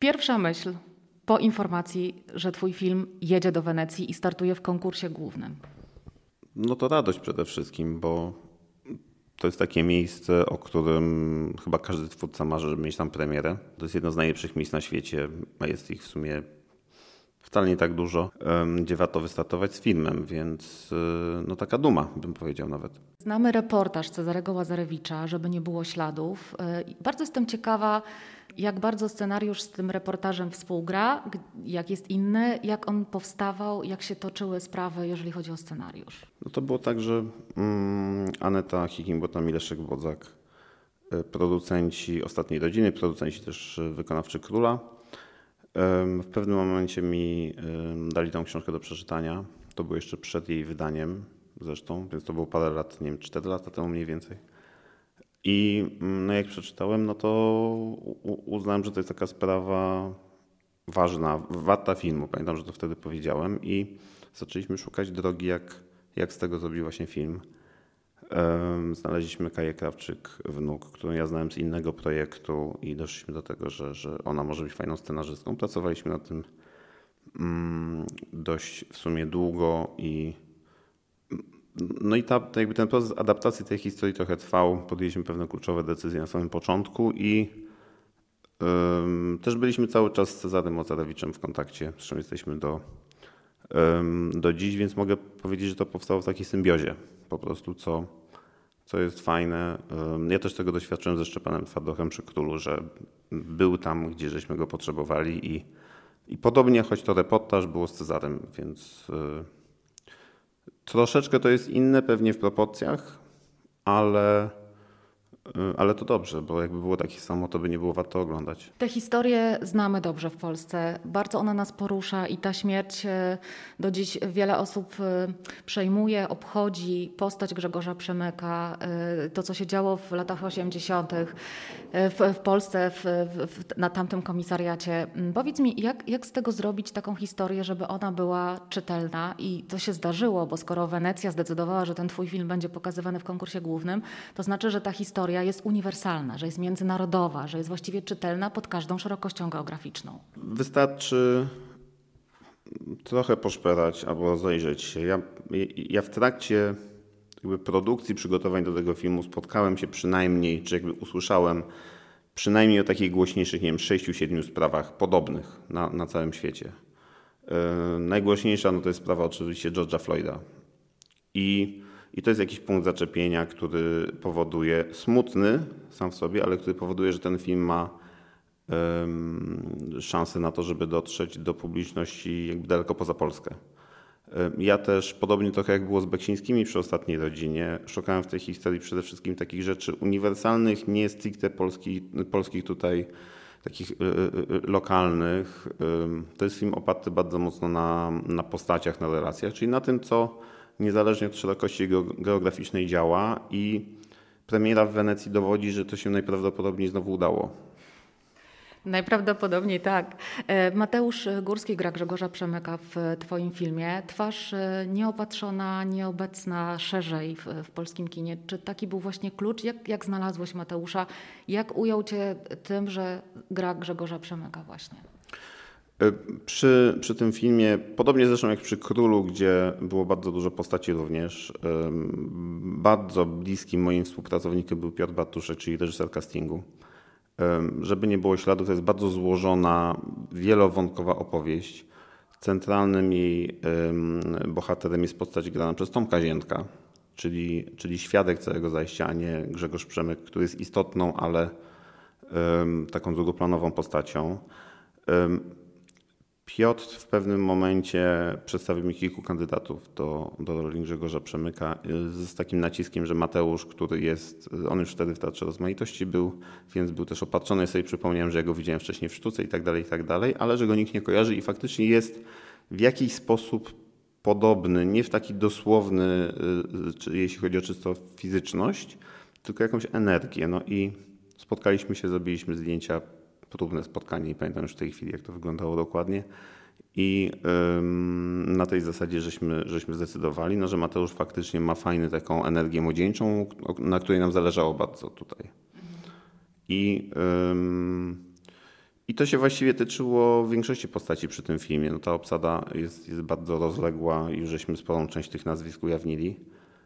Pierwsza myśl po informacji, że twój film jedzie do Wenecji i startuje w konkursie głównym. No to radość przede wszystkim, bo to jest takie miejsce, o którym chyba każdy twórca marzy, żeby mieć tam premierę. To jest jedno z najlepszych miejsc na świecie, a jest ich w sumie wcale nie tak dużo, gdzie warto wystartować z filmem, więc no taka duma, bym powiedział nawet. Znamy reportaż Cezarego Łazarewicza, żeby nie było śladów. Bardzo jestem ciekawa, jak bardzo scenariusz z tym reportażem współgra, jak jest inny, jak on powstawał, jak się toczyły sprawy, jeżeli chodzi o scenariusz. No to było tak, że Aneta Higinbottom i Leszek Bodzak, producenci Ostatniej Rodziny, producenci też wykonawczy Króla, w pewnym momencie mi dali tą książkę do przeczytania. To było jeszcze przed jej wydaniem zresztą, więc to było parę lat, nie wiem, 4 lata temu mniej więcej. I no jak przeczytałem, no to uznałem, że to jest taka sprawa ważna, warta filmu. Pamiętam, że to wtedy powiedziałem i zaczęliśmy szukać drogi, jak z tego zrobić właśnie film. Znaleźliśmy Kaję Krawczyk-Wnuk, którą ja znałem z innego projektu i doszliśmy do tego, że ona może być fajną scenarzystką. Pracowaliśmy nad tym dość w sumie długo no i jakby ten proces adaptacji tej historii trochę trwał. Podjęliśmy pewne kluczowe decyzje na samym początku i też byliśmy cały czas z Cezarym Łazarewiczem w kontakcie. Zresztą jesteśmy do dziś, więc mogę powiedzieć, że to powstało w takiej symbiozie po prostu, co jest fajne. Ja też tego doświadczyłem ze Szczepanem Twardochem przy Królu, że był tam, gdzie żeśmy go potrzebowali i podobnie, choć to reportaż, było z Cezarem, więc troszeczkę to jest inne pewnie w proporcjach, ale to dobrze, bo jakby było takie samo, to by nie było warto oglądać. Tę historię znamy dobrze w Polsce. Bardzo ona nas porusza i ta śmierć do dziś wiele osób przejmuje, obchodzi. Postać Grzegorza Przemyka, to co się działo w latach 80. w Polsce, na tamtym komisariacie. Powiedz mi, jak z tego zrobić taką historię, żeby ona była czytelna i to się zdarzyło, bo skoro Wenecja zdecydowała, że ten twój film będzie pokazywany w konkursie głównym, to znaczy, że ta historia jest uniwersalna, że jest międzynarodowa, że jest właściwie czytelna pod każdą szerokością geograficzną. Wystarczy trochę poszperać albo rozejrzeć się. Ja w trakcie jakby produkcji, przygotowań do tego filmu spotkałem się przynajmniej, czy jakby usłyszałem przynajmniej o takich głośniejszych, nie wiem, 6-7 sprawach podobnych na całym świecie. Najgłośniejsza no to jest sprawa oczywiście George'a Floyda. I to jest jakiś punkt zaczepienia, który powoduje, smutny sam w sobie, ale który powoduje, że ten film ma szansę na to, żeby dotrzeć do publiczności jakby daleko poza Polskę. Ja też, podobnie trochę jak było z Beksińskimi przy Ostatniej Rodzinie, szukałem w tej historii przede wszystkim takich rzeczy uniwersalnych, nie stricte polskich tutaj, takich lokalnych. To jest film oparty bardzo mocno na postaciach, na relacjach, czyli na tym, co niezależnie od szerokości geograficznej działa i premiera w Wenecji dowodzi, że to się najprawdopodobniej znowu udało. Najprawdopodobniej tak. Mateusz Górski gra Grzegorza Przemyka w twoim filmie. Twarz nieopatrzona, nieobecna szerzej w polskim kinie. Czy taki był właśnie klucz? Jak znalazłeś Mateusza? Jak ujął cię tym, że gra Grzegorza Przemyka właśnie? Przy tym filmie, podobnie zresztą jak przy Królu, gdzie było bardzo dużo postaci również, bardzo bliskim moim współpracownikiem był Piotr Bartuszek, czyli reżyser castingu. Żeby nie było śladów, to jest bardzo złożona, wielowątkowa opowieść. Centralnym jej bohaterem jest postać grana przez Tomka Ziętka, czyli świadek całego zajścia, a nie Grzegorz Przemyk, który jest istotną, ale taką drugoplanową postacią. Piotr w pewnym momencie przedstawił mi kilku kandydatów do roli Grzegorza Przemyka z takim naciskiem, że Mateusz, który jest, on już wtedy w Teatrze Rozmaitości był, więc był też opatrzony. Ja sobie przypomniałem, że ja go widziałem wcześniej w Sztuce i tak dalej, ale że go nikt nie kojarzy i faktycznie jest w jakiś sposób podobny, nie w taki dosłowny, jeśli chodzi o czysto fizyczność, tylko jakąś energię. No i spotkaliśmy się, zrobiliśmy zdjęcia, próbne spotkanie, nie pamiętam już w tej chwili, jak to wyglądało dokładnie. I na tej zasadzie żeśmy zdecydowali, no, że Mateusz faktycznie ma fajną taką energię młodzieńczą, na której nam zależało bardzo tutaj. I I to się właściwie tyczyło większości postaci przy tym filmie. No ta obsada jest bardzo rozległa i już żeśmy sporą część tych nazwisk ujawnili.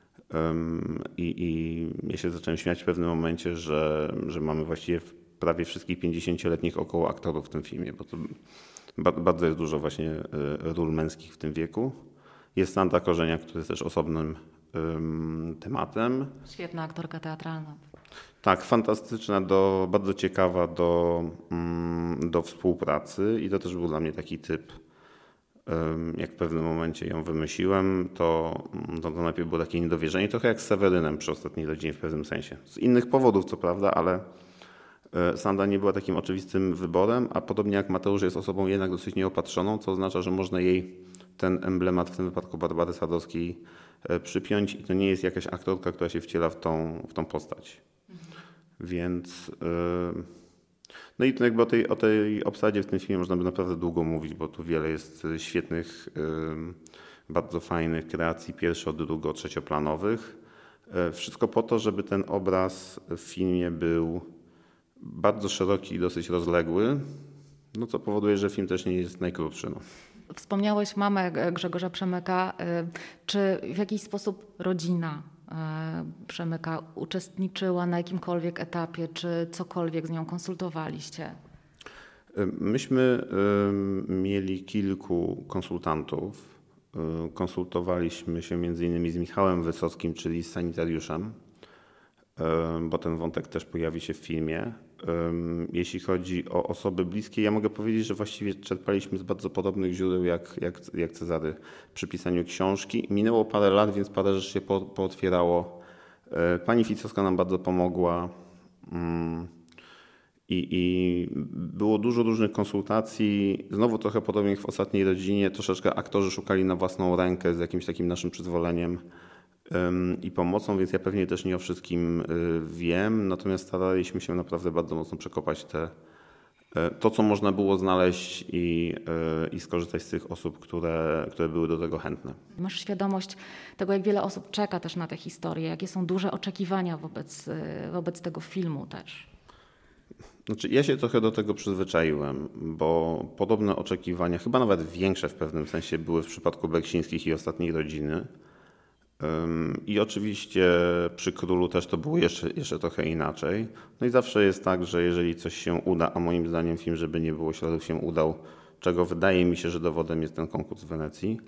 I ja się zacząłem śmiać w pewnym momencie, że mamy właściwie prawie wszystkich 50-letnich około aktorów w tym filmie, bo to bardzo jest dużo właśnie ról męskich w tym wieku. Jest Sandra Korzeniak, który jest też osobnym tematem. Świetna aktorka teatralna. Tak, fantastyczna, bardzo ciekawa do współpracy i to też był dla mnie taki typ. Jak w pewnym momencie ją wymyśliłem, to najpierw było takie niedowierzenie, trochę jak z Sewerynem przy Ostatniej Rodzinie w pewnym sensie. Z innych powodów co prawda, ale Sandra nie była takim oczywistym wyborem, a podobnie jak Mateusz jest osobą jednak dosyć nieopatrzoną, co oznacza, że można jej ten emblemat, w tym wypadku Barbary Sadowskiej, przypiąć i to nie jest jakaś aktorka, która się wciela w tą postać. Więc no i to jakby o tej obsadzie w tym filmie można by naprawdę długo mówić, bo tu wiele jest świetnych, bardzo fajnych kreacji pierwszo-, drugo-, trzecioplanowych. Wszystko po to, żeby ten obraz w filmie był bardzo szeroki i dosyć rozległy, no co powoduje, że film też nie jest najkrótszy. No. Wspomniałeś mamę Grzegorza Przemyka. Czy w jakiś sposób rodzina Przemyka uczestniczyła na jakimkolwiek etapie, czy cokolwiek z nią konsultowaliście? Myśmy mieli kilku konsultantów. Konsultowaliśmy się między innymi z Michałem Wysockim, czyli z sanitariuszem, bo ten wątek też pojawi się w filmie. Jeśli chodzi o osoby bliskie, ja mogę powiedzieć, że właściwie czerpaliśmy z bardzo podobnych źródeł jak Cezary przy pisaniu książki. Minęło parę lat, więc parę rzeczy się pootwierało. Pani Ficowska nam bardzo pomogła i było dużo różnych konsultacji. Znowu trochę podobnie jak w Ostatniej Rodzinie, troszeczkę aktorzy szukali na własną rękę z jakimś takim naszym przyzwoleniem i pomocą, więc ja pewnie też nie o wszystkim wiem, natomiast staraliśmy się naprawdę bardzo mocno przekopać to, co można było znaleźć i skorzystać z tych osób, które były do tego chętne. Masz świadomość tego, jak wiele osób czeka też na tę historię, jakie są duże oczekiwania wobec tego filmu też? Znaczy, ja się trochę do tego przyzwyczaiłem, bo podobne oczekiwania, chyba nawet większe w pewnym sensie, były w przypadku Beksińskich i Ostatniej Rodziny. I oczywiście przy Królu też to było jeszcze trochę inaczej. No i zawsze jest tak, że jeżeli coś się uda, a moim zdaniem film, żeby nie było śladów, się udał, czego wydaje mi się, że dowodem jest ten konkurs w Wenecji,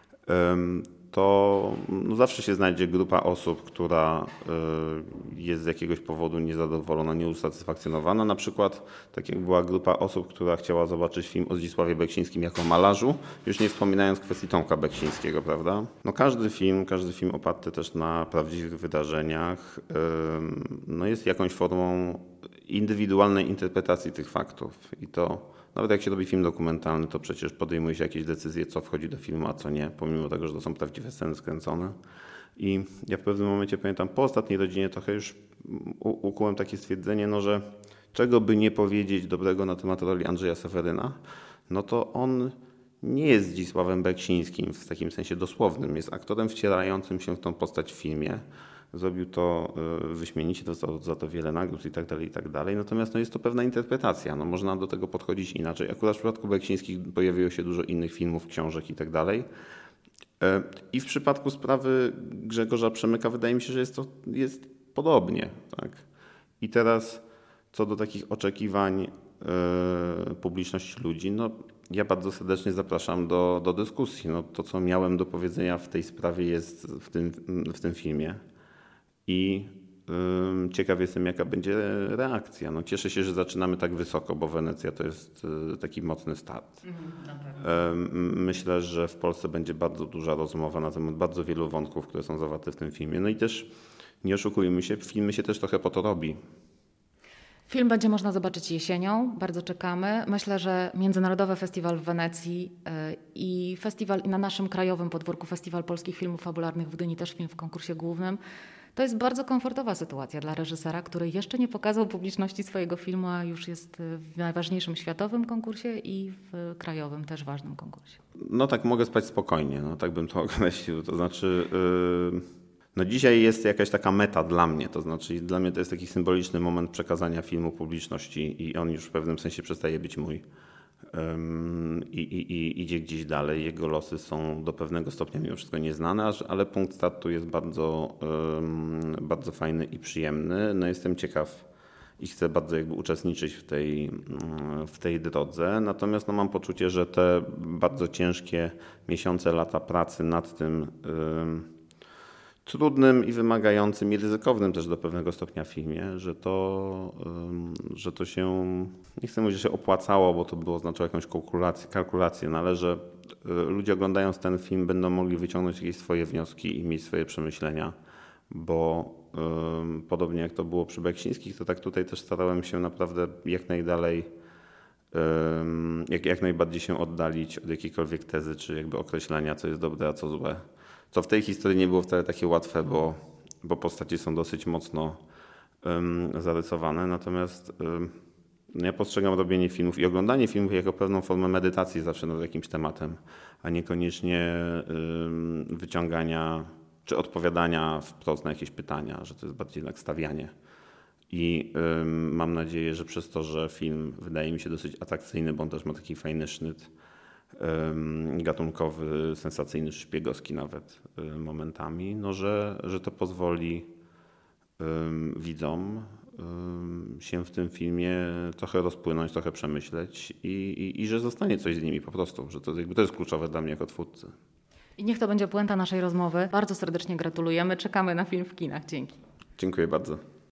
to zawsze się znajdzie grupa osób, która jest z jakiegoś powodu niezadowolona, nieusatysfakcjonowana. Na przykład tak jak była grupa osób, która chciała zobaczyć film o Zdzisławie Beksińskim jako malarzu, już nie wspominając kwestii Tomka Beksińskiego, prawda? No każdy film oparty też na prawdziwych wydarzeniach, no jest jakąś formą indywidualnej interpretacji tych faktów. I to nawet jak się robi film dokumentalny, to przecież podejmuje się jakieś decyzje, co wchodzi do filmu, a co nie, pomimo tego, że to są prawdziwe sceny skręcone. I ja w pewnym momencie pamiętam, po Ostatniej Rodzinie trochę już ukułem takie stwierdzenie, no, że czego by nie powiedzieć dobrego na temat roli Andrzeja Seweryna, no to on nie jest Zdzisławem Beksińskim w takim sensie dosłownym. Jest aktorem wcielającym się w tą postać w filmie. Zrobił to wyśmienicie, dostał za to wiele nagród i tak dalej. Natomiast jest to pewna interpretacja. Można do tego podchodzić inaczej. Akurat w przypadku Beksińskich pojawiło się dużo innych filmów, książek i tak dalej. I w przypadku sprawy Grzegorza Przemyka wydaje mi się, że jest podobnie. Tak? I teraz co do takich oczekiwań publiczności ludzi, ja bardzo serdecznie zapraszam do dyskusji. To, co miałem do powiedzenia w tej sprawie jest w tym filmie. I ciekaw jestem, jaka będzie reakcja. Cieszę się, że zaczynamy tak wysoko, bo Wenecja to jest taki mocny start. Myślę, że w Polsce będzie bardzo duża rozmowa na temat bardzo wielu wątków, które są zawarte w tym filmie. No i też nie oszukujmy się, film się też trochę po to robi. Film będzie można zobaczyć jesienią, bardzo czekamy. Myślę, że Międzynarodowy Festiwal w Wenecji i festiwal na naszym krajowym podwórku, Festiwal Polskich Filmów Fabularnych w Gdyni, też film w konkursie głównym. To jest bardzo komfortowa sytuacja dla reżysera, który jeszcze nie pokazał publiczności swojego filmu, a już jest w najważniejszym światowym konkursie i w krajowym też ważnym konkursie. Tak, mogę spać spokojnie, tak bym to określił. To znaczy, No dzisiaj jest jakaś taka meta dla mnie, to znaczy dla mnie to jest taki symboliczny moment przekazania filmu publiczności i on już w pewnym sensie przestaje być mój i idzie gdzieś dalej. Jego losy są do pewnego stopnia mimo wszystko nieznane, ale punkt startu jest bardzo fajny i przyjemny. No jestem ciekaw i chcę bardzo jakby uczestniczyć w tej drodze. Natomiast no mam poczucie, że te bardzo ciężkie miesiące, lata pracy nad tym trudnym i wymagającym i ryzykownym też do pewnego stopnia filmie, że to się, nie chcę mówić, że się opłacało, bo to było oznaczało jakąś kalkulację, no ale że ludzie oglądając ten film będą mogli wyciągnąć jakieś swoje wnioski i mieć swoje przemyślenia, bo podobnie jak to było przy Beksińskich, to tak tutaj też starałem się naprawdę jak najdalej, jak najbardziej się oddalić od jakiejkolwiek tezy, czy jakby określenia, co jest dobre, a co złe. Co w tej historii nie było wcale takie łatwe, bo postacie są dosyć mocno zarysowane. Natomiast ja postrzegam robienie filmów i oglądanie filmów jako pewną formę medytacji zawsze nad jakimś tematem, a niekoniecznie wyciągania czy odpowiadania wprost na jakieś pytania, że to jest bardziej jednak stawianie. I mam nadzieję, że przez to, że film wydaje mi się dosyć atrakcyjny, bo on też ma taki fajny sznyt gatunkowy, sensacyjny, szpiegowski nawet momentami, no że to pozwoli widzom się w tym filmie trochę rozpłynąć, trochę przemyśleć i że zostanie coś z nimi po prostu, że to jest kluczowe dla mnie jako twórcy. I niech to będzie puenta naszej rozmowy. Bardzo serdecznie gratulujemy. Czekamy na film w kinach. Dzięki. Dziękuję bardzo.